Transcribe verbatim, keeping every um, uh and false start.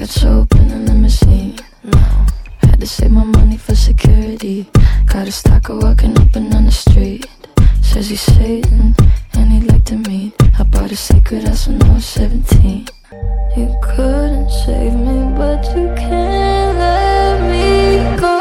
got so up in a limousine. No, had to save my money for security. Got a stalker walking up and down the street. Says he's Satan and he'd like to meet. I bought a sacred house when I was seventeen. You couldn't save me, but you can't let me go.